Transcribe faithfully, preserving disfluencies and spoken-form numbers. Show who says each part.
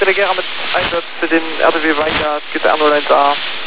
Speaker 1: Telegram mit Einsatz für den R T W Weingart, G T Ambulance A.